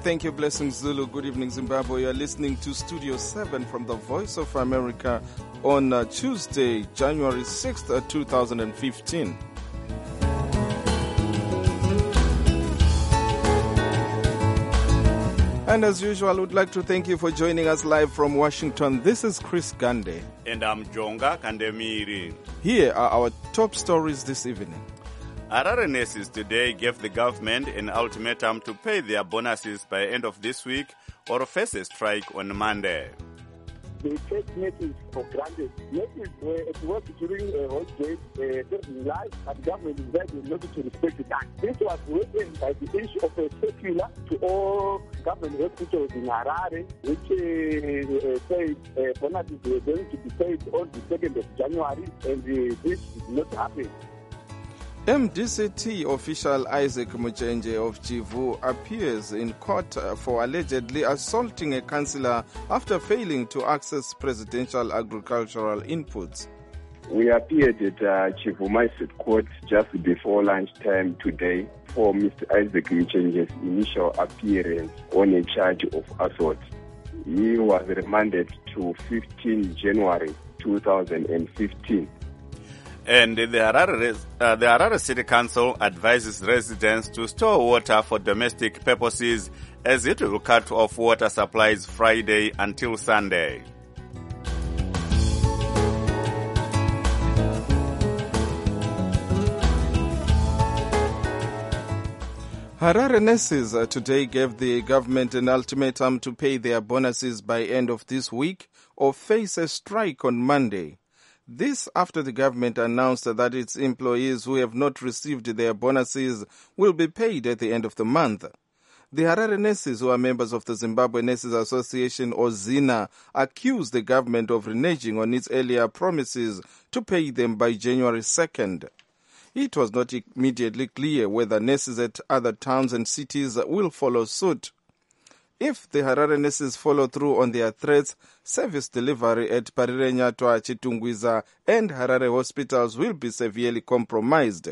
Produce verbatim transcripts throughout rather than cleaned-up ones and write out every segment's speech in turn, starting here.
Thank you, Blessings Zulu. Good evening, Zimbabwe. You are listening to Studio seven from the Voice of America on uh, Tuesday, January sixth, uh, two thousand fifteen. And as usual, I would like to thank you for joining us live from Washington. This is Chris Gande. And I'm Jonga Kandemiri. Here are our top stories this evening. Harare nurses today gave the government an ultimatum to pay their bonuses by end of this week or face a strike on Monday. They take nurses for granted. Nurses were at work during a holiday, uh, serving life, and government is there not to respect that. This was written by the issue of a circular to all government hospitals in Harare, which uh, uh, said uh, bonuses were going to be paid on the second of January, and uh, this did not happen. M D C T official Isaac Muchenje of Chivu appears in court for allegedly assaulting a councillor after failing to access presidential agricultural inputs. We appeared at uh, Chivu Magistrate Court just before lunchtime today for Mister Isaac Muchenje's initial appearance on a charge of assault. He was remanded to fifteenth January two thousand fifteen. And the Harare, uh, the Harare City Council advises residents to store water for domestic purposes as it will cut off water supplies Friday until Sunday. Harare nurses today gave the government an ultimatum to pay their bonuses by end of this week or face a strike on Monday. This after the government announced that its employees who have not received their bonuses will be paid at the end of the month. The Harare nurses, who are members of the Zimbabwe Nurses Association, or ZINA, accused the government of reneging on its earlier promises to pay them by January second. It was not immediately clear whether nurses at other towns and cities will follow suit. If the Harare nurses follow through on their threats, service delivery at Parirenyatwa, Chitungwiza and Harare hospitals will be severely compromised.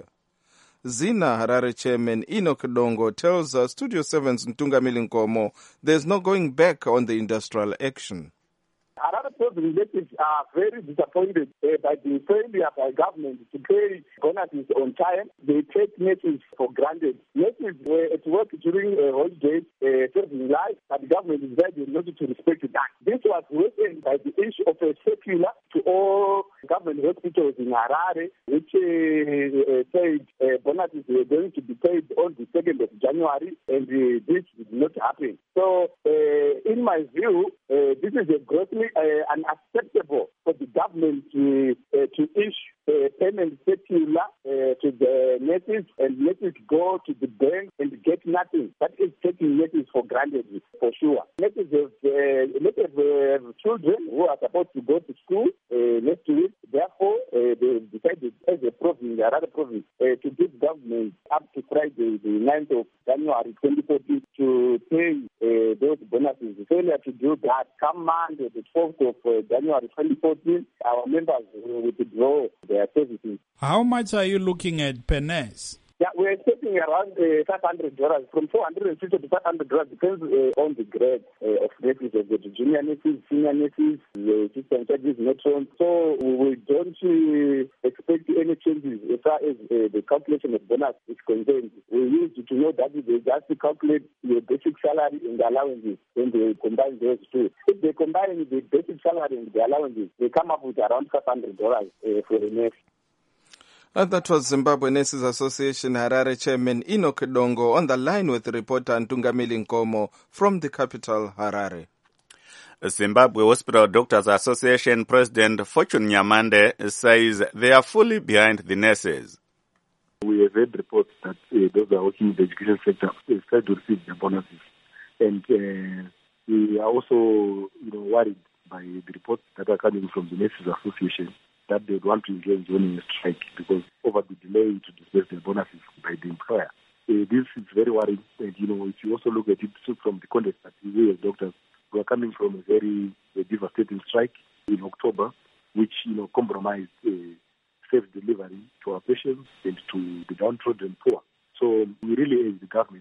ZINA Harare chairman Enoch Dongo tells uh, Studio seven's Ntungamili Nkomo there's no going back on the industrial action. Harare province nurses are very disappointed uh, by the failure by government to pay bonuses on time. They take nurses for granted. Nurses were at work during a holiday, uh, serving life, but the government is there not to respect that. This was written by the issue of a circular to all government hospitals in Harare, which uh, uh, said uh, bonuses were going to be paid on the second of January, and uh, this did not happen. So, uh, in my view, uh, this is a grossly uh, unacceptable for the government to, uh, to issue a payment circular uh, to the nurses, and nurses go to the bank and get nothing. That is taking nurses for granted, for sure. Nurses have, uh, nurses have children who are supposed to go to school uh, next week. Therefore, uh, they decided as a province, another province, uh, to give government up to Friday, the ninth of January twenty fourteen, to pay uh, those bonuses. The failure to do that, come Monday, the twelfth of uh, January twenty fourteen, our members will withdraw their services. How much are you looking at per nurse? Yeah, we're expecting around uh, five hundred dollars, from four hundred fifty to five hundred dollars, depends uh, on the grade uh, of nurses, of the junior nurses, senior nurses, the assistant charges, matrons. So we don't uh, expect any changes as far as uh, the calculation of bonus is concerned. We need to know that they just calculate your basic salary and the allowances when they combine those two. If they combine the basic salary and the allowances, they come up with around five hundred dollars uh, for a nurse. And that was Zimbabwe Nurses Association Harare Chairman Enoch Dongo on the line with reporter Ntungamili Nkomo from the capital, Harare. Zimbabwe Hospital Doctors Association President Fortune Nyamande says they are fully behind the nurses. We have heard reports that uh, those who are working in the education sector start to receive their bonuses. And uh, we are also you know, worried by the reports that are coming from the Nurses Association that they would want to engage in a strike because over the delay to disburse their bonuses by the employer. Uh, this is very worrying. And, you know, if you also look at it from the context that we as doctors were coming from a very uh, devastating strike in October, which, you know, compromised uh, safe delivery to our patients and to the downtrodden poor. So we really urge the government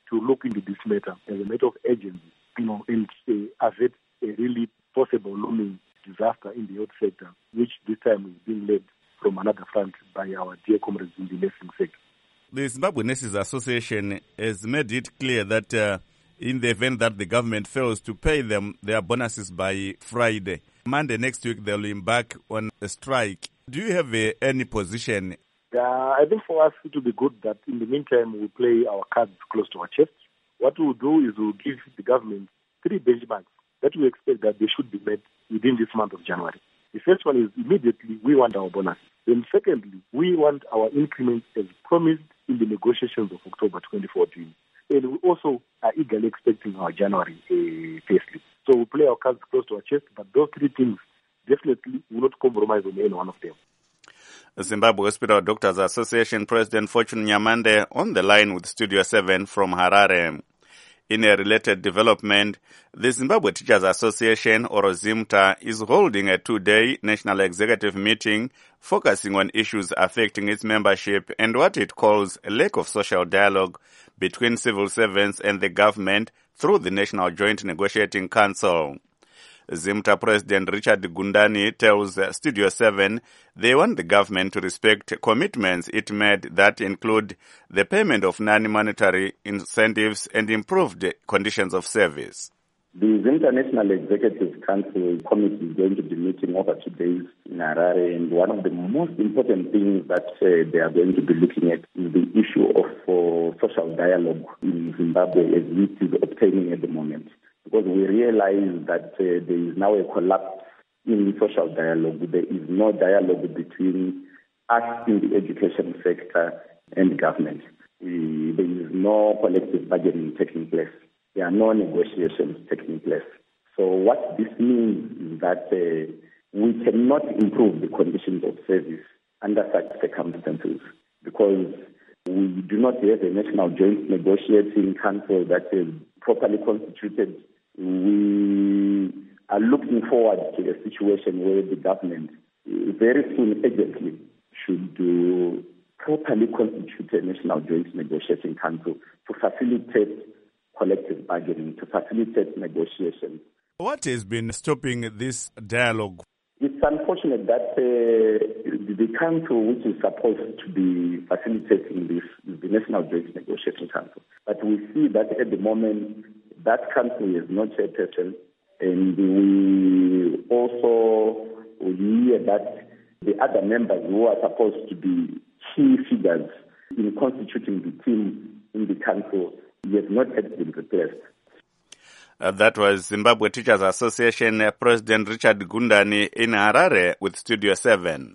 to look into this matter as a matter of urgency, you know, and uh, avert a really possible looming disaster in the health sector, which this time is being led from another front by our dear comrades in the nursing sector. The Zimbabwe Nurses Association has made it clear that uh, in the event that the government fails to pay them their bonuses by Friday, Monday next week they'll embark on a strike. Do you have uh, any position? Uh, I think for us it will be good that in the meantime we play our cards close to our chest. What we'll do is we'll give the government three benchmarks that we expect that they should be met within this month of January. The first one is immediately we want our bonus. Then secondly, we want our increments as promised in the negotiations of October twenty fourteen. And we also are eagerly expecting our January uh, payslip. So we play our cards close to our chest, but those three things definitely will not compromise on any one of them. Zimbabwe Hospital Doctors Association President Fortune Nyamande on the line with Studio seven from Harare. In a related development, the Zimbabwe Teachers Association, or ZIMTA, is holding a two-day national executive meeting focusing on issues affecting its membership and what it calls a lack of social dialogue between civil servants and the government through the National Joint Negotiating Council. ZIMTA President Richard Gundani tells Studio seven they want the government to respect commitments it made that include the payment of non-monetary incentives and improved conditions of service. The International Executive Council Committee is going to be meeting over two days in Harare, and one of the most important things that uh, they are going to be looking at is the issue of uh, social dialogue in Zimbabwe as it is obtaining at the moment. Because we realize that uh, there is now a collapse in social dialogue. There is no dialogue between us in the education sector and government. We, there is no collective bargaining taking place. There are no negotiations taking place. So what this means is that uh, we cannot improve the conditions of service under such circumstances because we do not have a national joint negotiating council that is properly constituted. We are looking forward to a situation where the government very soon, urgently, should do properly constitute a national joint negotiating council to facilitate collective bargaining, to facilitate negotiations. What has been stopping this dialogue? It's unfortunate that uh, the council which is supposed to be facilitating this is the National Joint Negotiating Council. But we see that at the moment, that council is not chairperson, and we also hear that the other members who are supposed to be key figures in constituting the team in the council yet not yet been replaced. Uh, that was Zimbabwe Teachers Association uh, President Richard Gundani in Harare with Studio seven.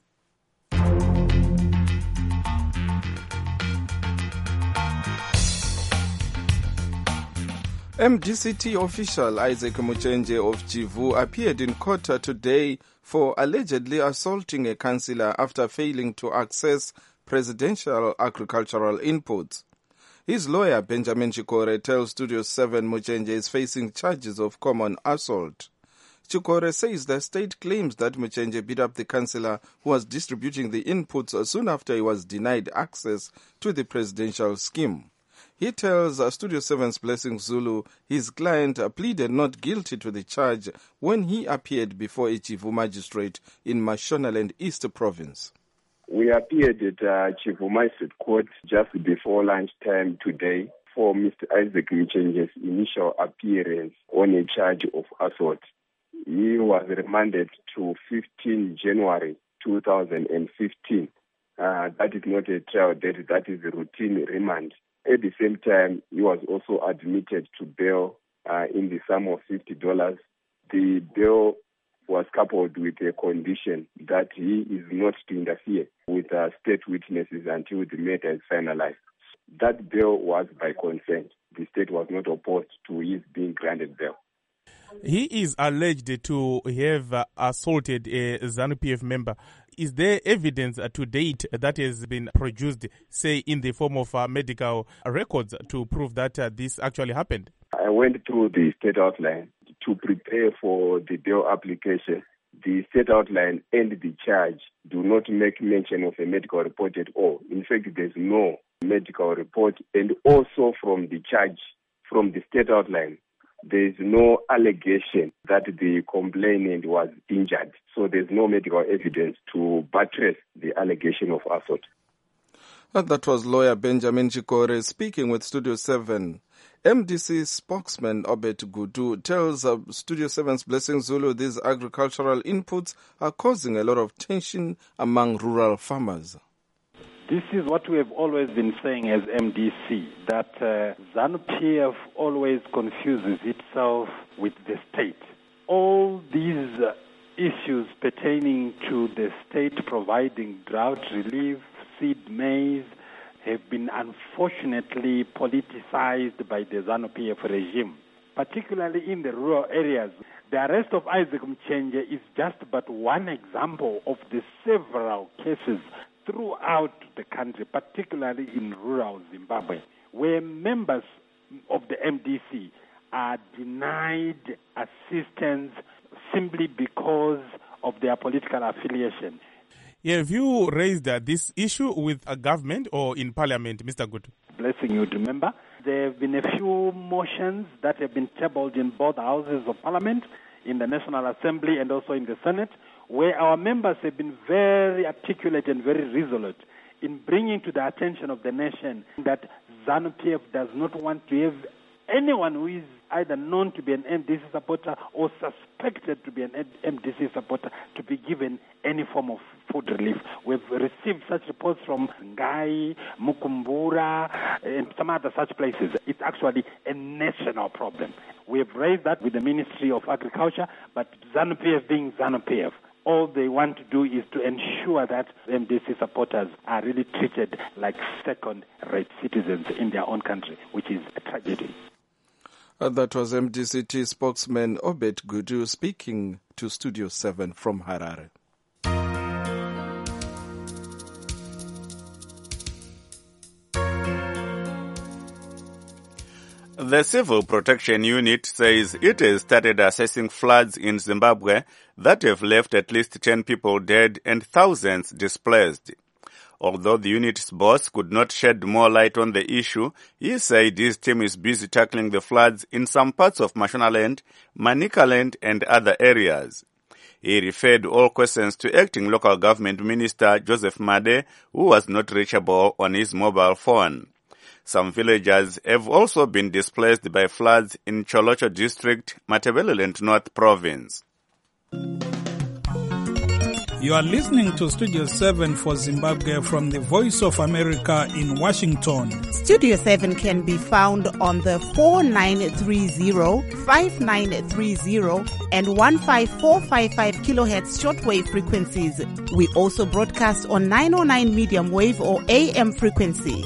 M D C T official Isaac Muchenje of Chivu appeared in court today for allegedly assaulting a councillor after failing to access presidential agricultural inputs. His lawyer, Benjamin Chikore, tells Studio seven Muchenje is facing charges of common assault. Chikore says the state claims that Muchenje beat up the councillor who was distributing the inputs soon after he was denied access to the presidential scheme. He tells Studio seven's Blessing Zulu his client pleaded not guilty to the charge when he appeared before a Chivu magistrate in Mashonaland East Province. We appeared at uh, Chivu Magistrate Court just before lunchtime today for Mister Isaac Muchenje's initial appearance on a charge of assault. He was remanded to fifteenth January two thousand fifteen. Uh, that is not a trial date, that is a routine remand. At the same time, he was also admitted to bail uh, in the sum of fifty dollars. The bail was coupled with a condition that he is not to interfere with uh, state witnesses until the matter is finalized. That bail was by consent. The state was not opposed to his being granted bail. He is alleged to have uh, assaulted a ZANU-P F member. Is there evidence uh, to date that has been produced, say, in the form of uh, medical records to prove that uh, this actually happened? I went through the state outline to prepare for the bail application. the state outline and the charge do not make mention of a medical report at all. In fact, there's no medical report, and also from the charge, from the state outline, there is no allegation that the complainant was injured. So there's no medical evidence to buttress the allegation of assault. And that was lawyer Benjamin Chikore speaking with Studio seven. M D C spokesman Obed Gudu tells uh, Studio seven's Blessing Zulu these agricultural inputs are causing a lot of tension among rural farmers. This is what we have always been saying as M D C, that uh, ZANU-P F always confuses itself with the state. All these uh, issues pertaining to the state providing drought relief, seed maize, have been unfortunately politicized by the ZANU-P F regime, particularly in the rural areas. The arrest of Isaac Mchenje is just but one example of the several cases throughout the country, particularly in rural Zimbabwe, where members of the M D C are denied assistance simply because of their political affiliation. Have you raised uh, this issue with a government or in parliament, Mister Good? Blessing, you remember, there have been a few motions that have been tabled in both houses of parliament, in the National Assembly and also in the Senate, where our members have been very articulate and very resolute in bringing to the attention of the nation that ZANU-P F does not want to have anyone who is either known to be an M D C supporter or suspected to be an M D C supporter to be given any form of food relief. We've received such reports from Ngai, Mukumbura, and some other such places. It's actually a national problem. We have raised that with the Ministry of Agriculture, but ZANU-P F being ZANU-P F, all they want to do is to ensure that M D C supporters are really treated like second-rate citizens in their own country, which is a tragedy. Uh, that was M D C T spokesman Obed Gudu speaking to Studio seven from Harare. The Civil Protection Unit says it has started assessing floods in Zimbabwe that have left at least ten people dead and thousands displaced. Although the unit's boss could not shed more light on the issue, he said his team is busy tackling the floods in some parts of Mashonaland, Manicaland and other areas. He referred all questions to acting local government minister Joseph Made, who was not reachable on his mobile phone. Some villagers have also been displaced by floods in Cholocho district, Matabeleland North province. You are listening to Studio seven for Zimbabwe from the Voice of America in Washington. Studio seven can be found on the four nine three zero, five nine three zero and one five four five five kilohertz shortwave frequencies. We also broadcast on nine oh nine medium wave or A M frequency.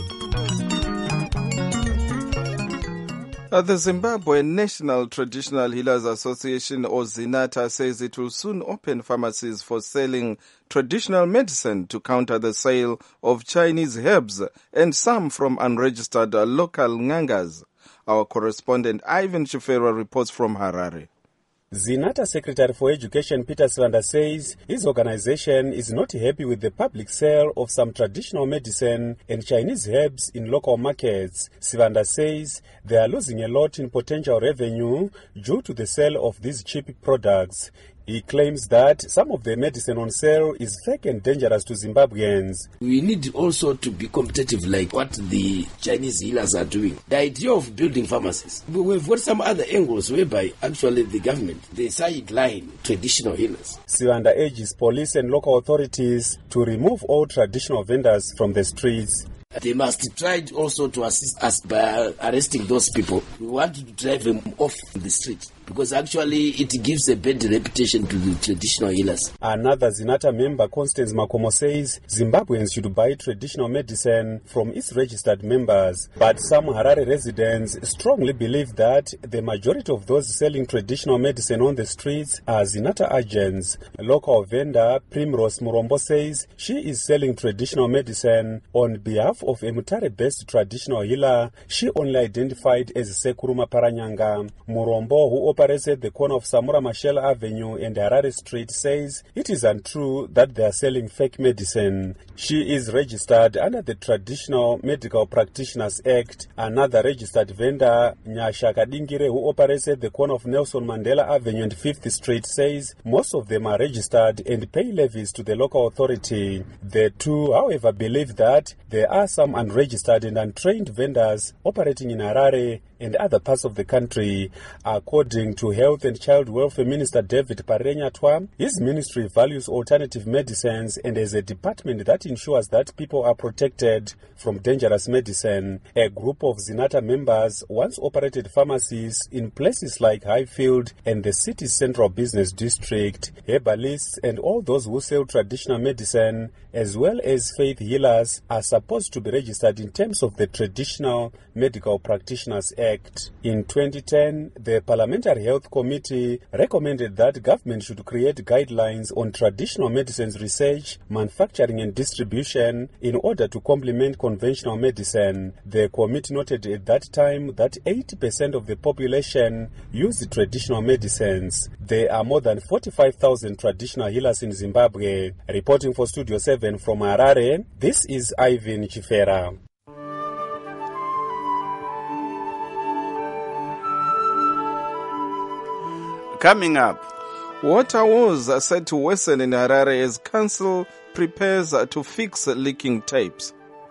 Uh, the Zimbabwe National Traditional Healers Association, or ZINATA, says it will soon open pharmacies for selling traditional medicine to counter the sale of Chinese herbs and some from unregistered uh, local ngangas. Our correspondent Ivan Chifera reports from Harare. ZINATA Secretary for Education Peter Sivanda says his organization is not happy with the public sale of some traditional medicine and Chinese herbs in local markets. Sivanda says they are losing a lot in potential revenue due to the sale of these cheap products. He claims that some of the medicine on sale is fake and dangerous to Zimbabweans. We need also to be competitive like what the Chinese healers are doing. The idea of building pharmacies, we've got some other angles whereby actually the government, they sideline traditional healers. Sivanda urges police and local authorities to remove all traditional vendors from the streets. They must try also to assist us by arresting those people. We want to drive them off the street because actually it gives a bad reputation to the traditional healers. Another ZINATA member, Constance Makomo, says Zimbabweans should buy traditional medicine from its registered members. But some Harare residents strongly believe that the majority of those selling traditional medicine on the streets are ZINATA agents. A local vendor, Primrose Murombo, says she is selling traditional medicine on behalf of a Mutare-based traditional healer she only identified as Sekuruma Paranyanga. Murombo, who operates at the corner of Samora Machel Avenue and Harare Street, says it is untrue that they are selling fake medicine. She is registered under the Traditional Medical Practitioners Act. Another registered vendor, Nyasha Kadingire, who operates at the corner of Nelson Mandela Avenue and fifth Street, says most of them are registered and pay levies to the local authority. The two, however, believe that there are some unregistered and untrained vendors operating in Harare and other parts of the country. According to Health and Child Welfare Minister David Parenyatwa, his ministry values alternative medicines and has a department that ensures that people are protected from dangerous medicine. A group of Zinata members once operated pharmacies in places like Highfield and the city's central business district. Herbalists and all those who sell traditional medicine, as well as faith healers, are supposed to be registered in terms of the Traditional Medical Practitioners Act. In twenty ten, the Parliamentary Health Committee recommended that government should create guidelines on traditional medicines research, manufacturing and distribution in order to complement conventional medicine. The committee noted at that time that eighty percent of the population use traditional medicines. There are more than forty-five thousand traditional healers in Zimbabwe. Reporting for Studio seven from Harare, this is Ivan Chifera. Coming up, water woes are said to worsen in Harare as council prepares to fix leaking tapes.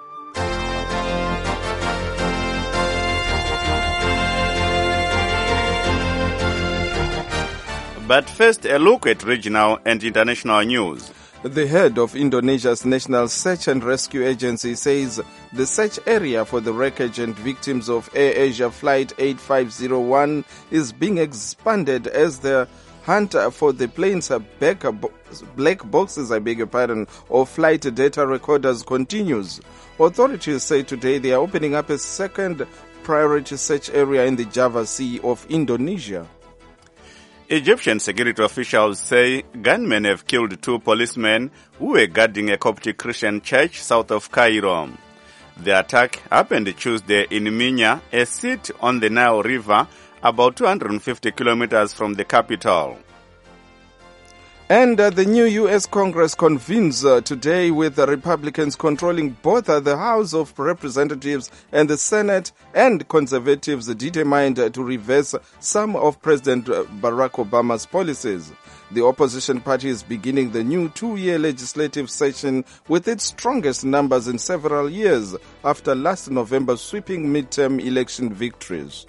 But first, a look at regional and international news. The head of Indonesia's National Search and Rescue Agency says the search area for the wreckage and victims of AirAsia Flight eight five zero one is being expanded as the hunt for the plane's black boxes, I beg your pardon, or flight data recorders continues. Authorities say today they are opening up a second priority search area in the Java Sea of Indonesia. Egyptian security officials say gunmen have killed two policemen who were guarding a Coptic Christian church south of Cairo. The attack happened Tuesday in Minya, a city on the Nile River, about two hundred fifty kilometers from the capital. And uh, the new U S Congress convenes uh, today with the Republicans controlling both uh, the House of Representatives and the Senate, and conservatives determined uh, to reverse some of President Barack Obama's policies. The opposition party is beginning the new two-year legislative session with its strongest numbers in several years after last November's sweeping midterm election victories.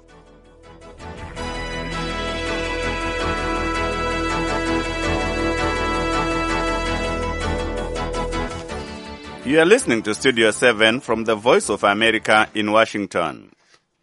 You are listening to Studio seven from the Voice of America in Washington.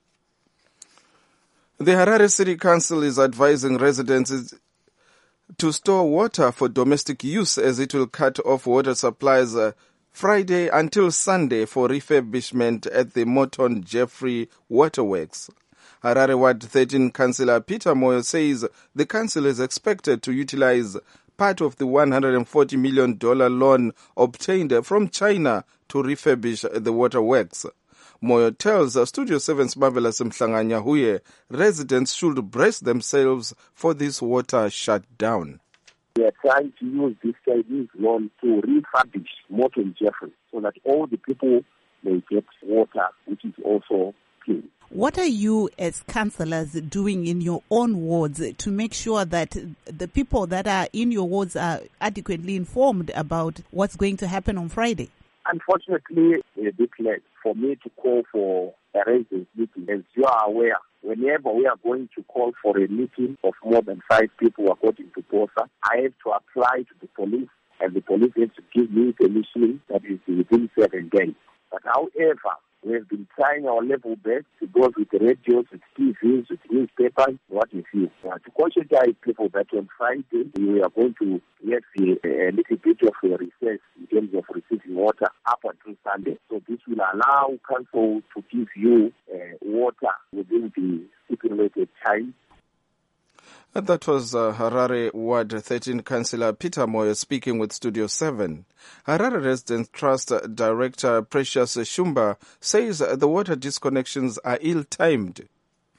The Harare City Council is advising residents to store water for domestic use as it will cut off water supplies uh, Friday until Sunday for refurbishment at the Morton Jeffrey Waterworks. Harare Ward thirteen Councillor Peter Moyo says the council is expected to utilize part of the one hundred forty million dollars loan obtained from China to refurbish the waterworks. Moyo tells Studio seven's Marvelous Mhlanganya Huye residents should brace themselves for this water shutdown. We are trying to use this Chinese loan to refurbish Morton Jeffrey so that all the people may get water, which is also clean. What are you as councillors doing in your own wards to make sure that the people that are in your wards are adequately informed about what's going to happen on Friday? Unfortunately, a bit late for me to call for a residents meeting. As you are aware, whenever we are going to call for a meeting of more than five people according to POSA, I have to apply to the police, and the police have to give me permission that is within seven days. But however, we have been trying our level best to go with the radios, with T Vs, with newspapers, what have you. Uh, to conscientize people that on Friday we are going to get a, a little bit of a recess in terms of receiving water up until Sunday. So this will allow council to give you uh, water within the stipulated time. That was uh, Harare Ward thirteen Councillor Peter Moyo speaking with Studio seven. Harare Residents Trust Director Precious Shumba says the water disconnections are ill-timed.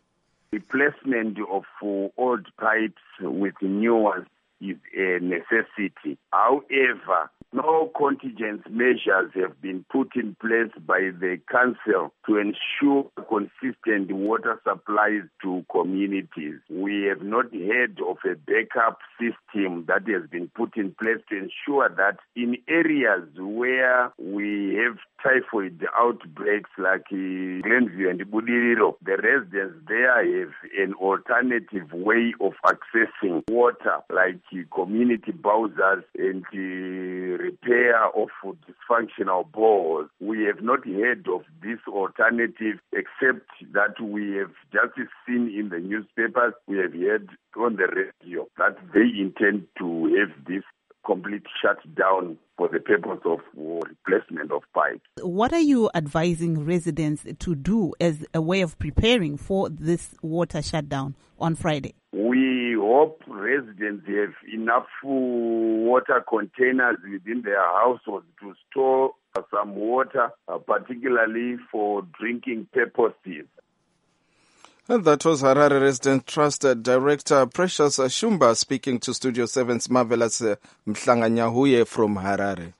replacement of uh, old pipes with new ones is a necessity. However, no contingent measures have been put in place by the council to ensure consistent water supplies to communities. We have not heard of a backup system that has been put in place to ensure that in areas where we have typhoid outbreaks like uh, Glenview and Budiriro, the residents there have an alternative way of accessing water, like uh, community bowsers and uh, repair of dysfunctional bores. We have not heard of this alternative except that we have just seen in the newspapers, we have heard on the radio that they intend to have this complete shutdown for the purpose of replacement of pipes. What are you advising residents to do as a way of preparing for this water shutdown on Friday? We hope residents have enough water containers within their households to store some water, uh, particularly for drinking purposes. And that was Harare Resident Trust Director Precious Shumba speaking to Studio seven's Marvelous Mhlanganyahuye from Harare.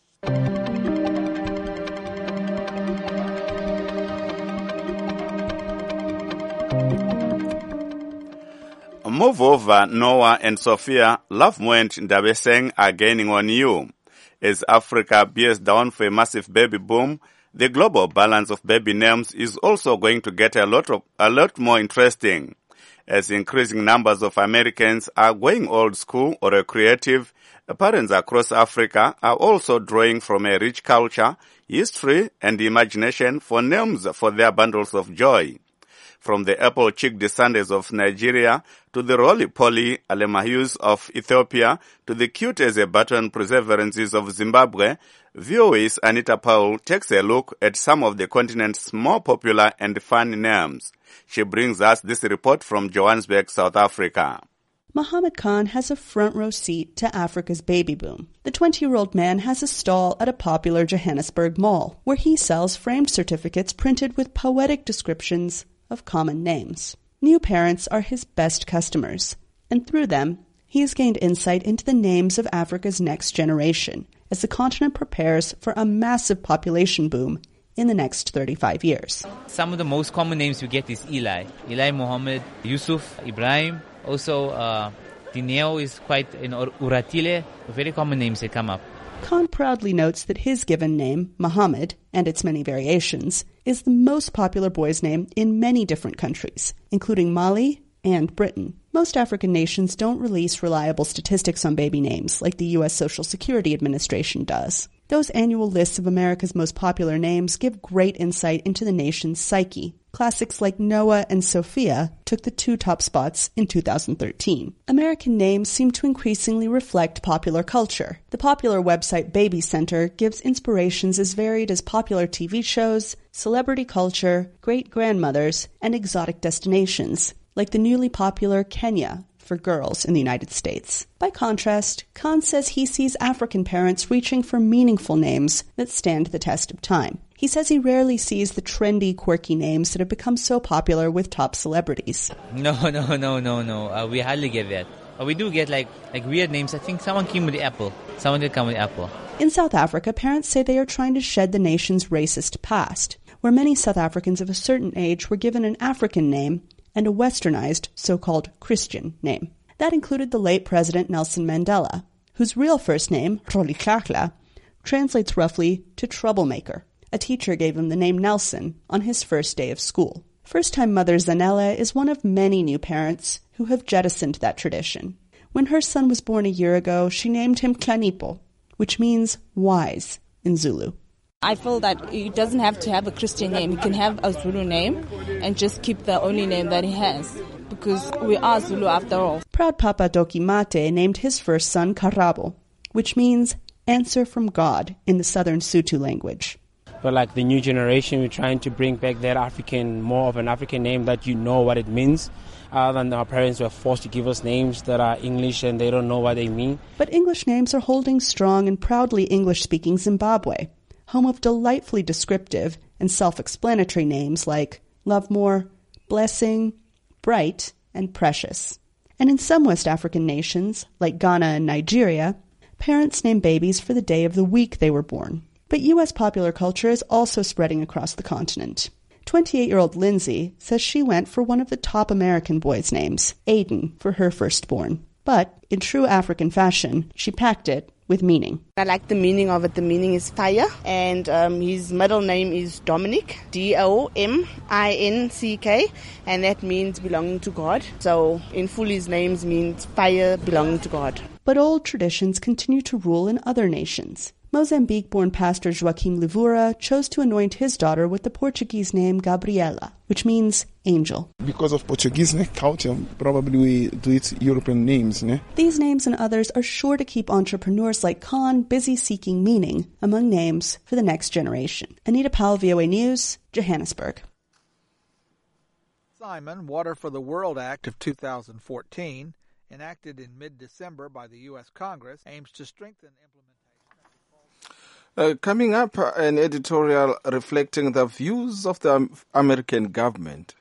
Move over, Noah and Sophia, Lovement Ndabeseng are gaining on you. As Africa bears down for a massive baby boom, the global balance of baby names is also going to get a lot of, a lot more interesting. As increasing numbers of Americans are going old school or creative, parents across Africa are also drawing from a rich culture, history, and imagination for names for their bundles of joy. From the apple-cheeked Sundays of Nigeria to the roly-poly Alemahus of Ethiopia to the cute-as-a-button perseverances of Zimbabwe, V O A's Anita Powell takes a look at some of the continent's more popular and fun names. She brings us this report from Johannesburg, South Africa. Mohammed Khan has a front-row seat to Africa's baby boom. The twenty-year-old man has a stall at a popular Johannesburg mall, where he sells framed certificates printed with poetic descriptions of common names. New parents are his best customers, and through them, he has gained insight into the names of Africa's next generation as the continent prepares for a massive population boom in the next thirty-five years. Some of the most common names we get is Eli. Eli Muhammad, Yusuf, Ibrahim. Also, uh, Dineo is quite, in Uratile, very common names that come up. Khan proudly notes that his given name, Muhammad, and its many variations, is the most popular boy's name in many different countries, including Mali and Britain. Most African nations don't release reliable statistics on baby names like the U S Social Security Administration does. Those annual lists of America's most popular names give great insight into the nation's psyche. Classics like Noah and Sophia took the two top spots in two thousand thirteen. American names seem to increasingly reflect popular culture. The popular website Baby Center gives inspirations as varied as popular T V shows, celebrity culture, great-grandmothers, and exotic destinations, like the newly popular Kenya for girls in the United States. By contrast, Khan says he sees African parents reaching for meaningful names that stand the test of time. He says he rarely sees the trendy, quirky names that have become so popular with top celebrities. No, no, no, no, no. Uh, we hardly get that. Uh, we do get like like weird names. I think someone came with the apple. Someone did come with the apple. In South Africa, parents say they are trying to shed the nation's racist past, where many South Africans of a certain age were given an African name and a westernized, so-called Christian name. That included the late President Nelson Mandela, whose real first name, Rolihlahla, translates roughly to troublemaker. A teacher gave him the name Nelson on his first day of school. First-time mother Zanele is one of many new parents who have jettisoned that tradition. When her son was born a year ago, she named him Klanipo, which means wise in Zulu. I feel that he doesn't have to have a Christian name. He can have a Zulu name and just keep the only name that he has, because we are Zulu after all. Proud Papa Doki Mate named his first son Karabo, which means answer from God in the southern Sotho language. But like the new generation, we're trying to bring back that African, more of an African name that you know what it means. Other than our parents were forced to give us names that are English and they don't know what they mean. But English names are holding strong in proudly English-speaking Zimbabwe, home of delightfully descriptive and self-explanatory names like Lovemore, Blessing, bright and precious. And in some West African nations, like Ghana and Nigeria, parents name babies for the day of the week they were born. But U S popular culture is also spreading across the continent. twenty-eight-year-old Lindsay says she went for one of the top American boys' names, Aiden, for her firstborn. But, in true African fashion, she packed it with meaning. I like the meaning of it. The meaning is fire, and um, his middle name is Dominic, D O M I N C K, and that means belonging to God. So, in full, his name means fire belonging to God. But old traditions continue to rule in other nations. Mozambique-born pastor Joaquim Livura chose to anoint his daughter with the Portuguese name Gabriela, which means angel. Because of Portuguese culture, probably we do it European names. Ne? These names and others are sure to keep entrepreneurs like Khan busy seeking meaning among names for the next generation. Anita Powell, V O A News, Johannesburg. Simon Water for the World Act of two thousand fourteen, enacted in mid-December by the U S Congress, aims to strengthen implementation. Uh, coming up, uh, an editorial reflecting the views of the um, American government.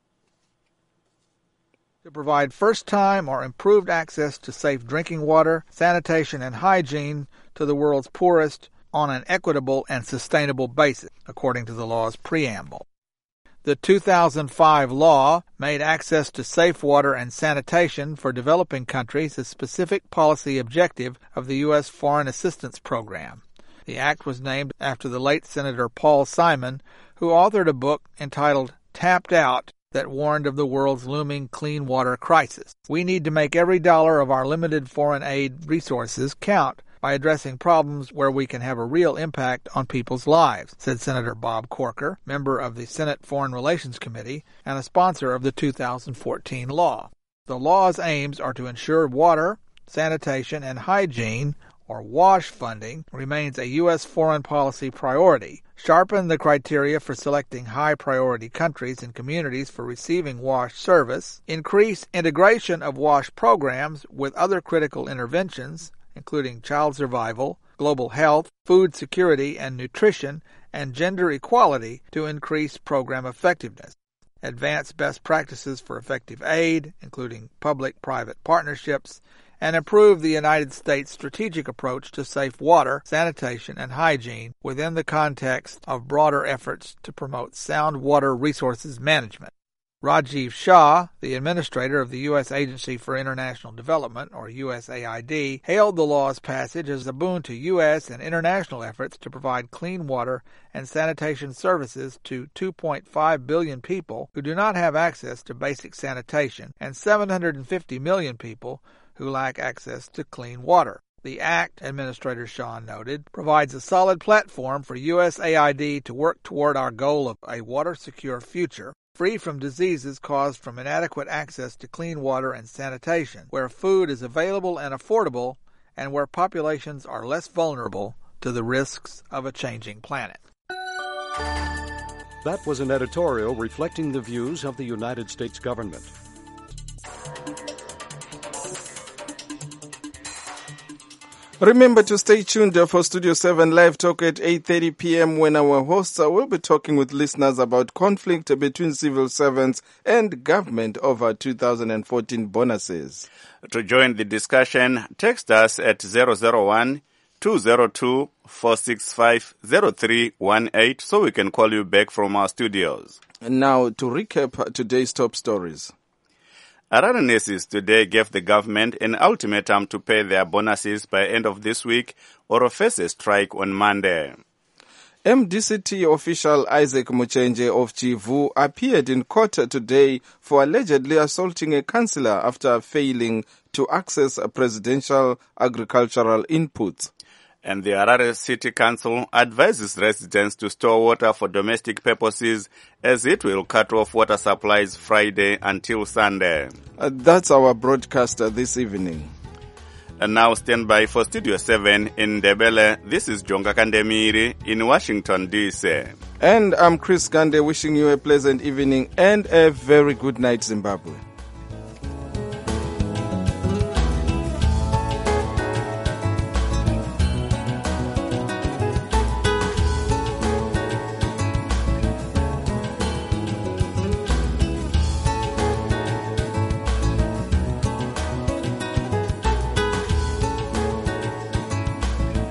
To provide first-time or improved access to safe drinking water, sanitation, and hygiene to the world's poorest on an equitable and sustainable basis, according to the law's preamble. The two thousand five law made access to safe water and sanitation for developing countries a specific policy objective of the U S Foreign Assistance Program. The act was named after the late Senator Paul Simon, who authored a book entitled Tapped Out that warned of the world's looming clean water crisis. We need to make every dollar of our limited foreign aid resources count by addressing problems where we can have a real impact on people's lives, said Senator Bob Corker, member of the Senate Foreign Relations Committee and a sponsor of the two thousand fourteen law. The law's aims are to ensure water, sanitation, and hygiene or WASH funding remains a U S foreign policy priority, sharpen the criteria for selecting high-priority countries and communities for receiving WASH service, increase integration of WASH programs with other critical interventions, including child survival, global health, food security and nutrition, and gender equality to increase program effectiveness, advance best practices for effective aid, including public-private partnerships, and improve the United States' strategic approach to safe water, sanitation, and hygiene within the context of broader efforts to promote sound water resources management. Rajiv Shah, the administrator of the U S Agency for International Development, or U S A I D, hailed the law's passage as a boon to U S and international efforts to provide clean water and sanitation services to two point five billion people who do not have access to basic sanitation and seven hundred fifty million people who lack access to clean water. The Act, Administrator Shah noted, provides a solid platform for U S A I D to work toward our goal of a water-secure future, free from diseases caused from inadequate access to clean water and sanitation, where food is available and affordable, and where populations are less vulnerable to the risks of a changing planet. That was an editorial reflecting the views of the United States government. Remember to stay tuned for Studio seven Live Talk at eight thirty p.m. when our hosts will be talking with listeners about conflict between civil servants and government over two thousand fourteen bonuses. To join the discussion, text us at zero zero one, two zero two, four six five, zero three one eight so we can call you back from our studios. And now to recap today's top stories. Harare nurses today gave the government an ultimatum to pay their bonuses by end of this week or face a strike on Monday. M D C T official Isaac Muchenje of Chivu appeared in court today for allegedly assaulting a councillor after failing to access presidential agricultural inputs. And the Harare City Council advises residents to store water for domestic purposes as it will cut off water supplies Friday until Sunday. Uh, that's our broadcast uh, this evening. And now stand by for Studio seven in Ndebele. This is Jonga Kandemiri in Washington, D C. And I'm Chris Gande wishing you a pleasant evening and a very good night, Zimbabwe.